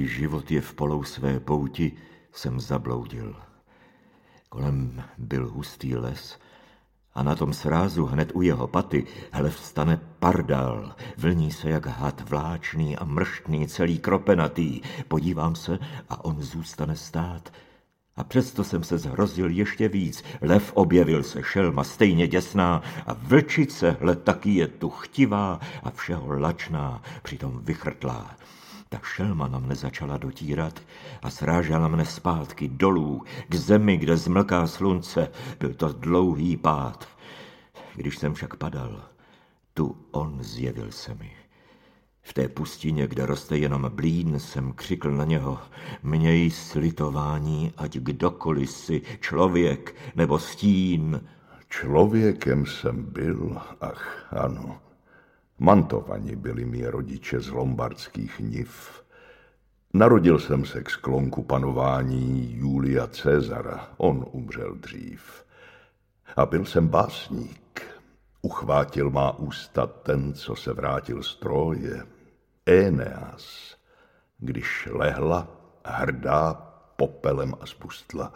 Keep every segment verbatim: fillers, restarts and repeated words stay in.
Můj život je v polou své pouti, jsem zabloudil. Kolem byl hustý les a na tom srázu hned u jeho paty hle vstane pardál, vlní se jak had vláčný a mrštný, celý kropenatý. Podívám se a on zůstane stát. A přesto jsem se zhrozil ještě víc. Lev objevil se, šelma stejně děsná a vlčice, hle taky je tu chtivá a všeho lačná, přitom vychrtlá. Ta šelma na mne začala dotírat a srážela mne zpátky dolů, k zemi, kde zmlká slunce. Byl to dlouhý pád. Když jsem však padal, tu on zjevil se mi. V té pustině, kde roste jenom blín, jsem křikl na něho: měj slitování, ať kdokoliv si, člověk nebo stín. Člověkem jsem byl, ach ano. Mantovaní byli mý rodiče z lombardských niv. Narodil jsem se k sklonku panování Julia Cezara, on umřel dřív. A byl jsem básník. Uchvátil má ústa ten, co se vrátil z Tróje, Éneas, když lehla hrdá popelem a spustla.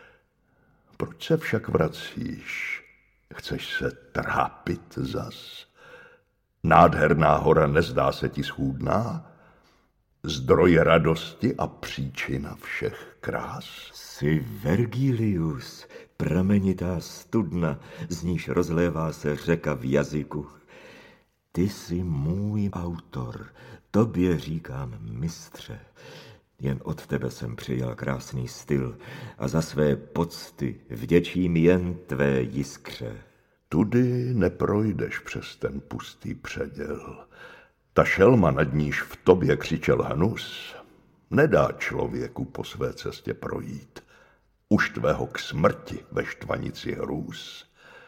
Proč se však vracíš? Chceš se trápit zas? Nádherná hora nezdá se ti schůdná? Zdroj radosti a příčina všech krás? Jsi Vergilius, pramenitá studna, z níž rozlévá se řeka v jazyku. Ty jsi můj autor, tobě říkám mistře. Jen od tebe jsem přijal krásný styl a za své pocty vděčím jen tvé jiskře. Tudy neprojdeš přes ten pustý předěl. Ta šelma, nad níž v tobě křičel hnus, nedá člověku po své cestě projít. Už tvého k smrti ve štvanici hrůz.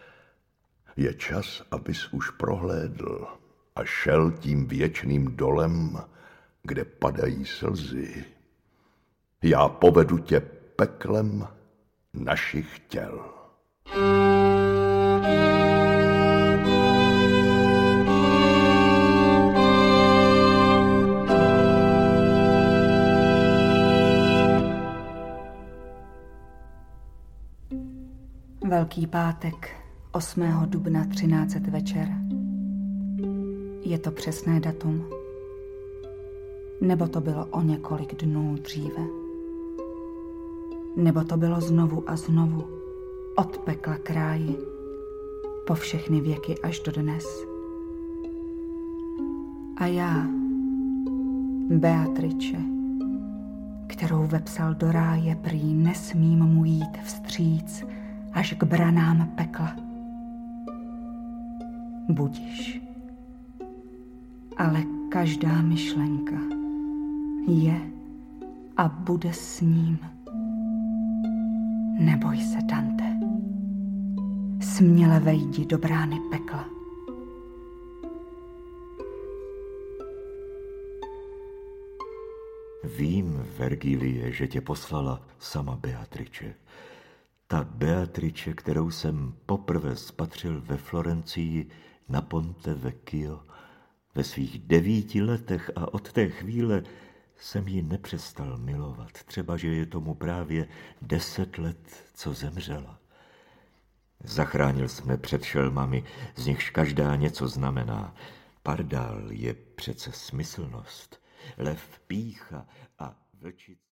Je čas, abys už prohlédl a šel tím věčným dolem, kde padají slzy. Já povedu tě peklem našich těl. Velký pátek, osmého dubna třináct večer. Je to přesné datum? Nebo to bylo o několik dnů dříve? Nebo to bylo znovu a znovu, od pekla k ráji, po všechny věky až do dnes? A já, Beatrice, kterou vepsal do ráje, prý nesmím mu jít vstříc až k branám pekla. Budiš. Ale každá myšlenka je a bude s ním. Neboj se, Dante. Směle vejdi do brány pekla. Vím, Vergilie, že tě poslala sama Beatrice. Ta Beatrice, kterou jsem poprvé spatřil ve Florencii na Ponte Vecchio ve svých devíti letech, a od té chvíle jsem ji nepřestal milovat. Třeba, že je tomu právě deset let, co zemřela. Zachránil jsme před šelmami, z nichž každá něco znamená. Pardál je přece smyslnost, lev pýcha a vlčice.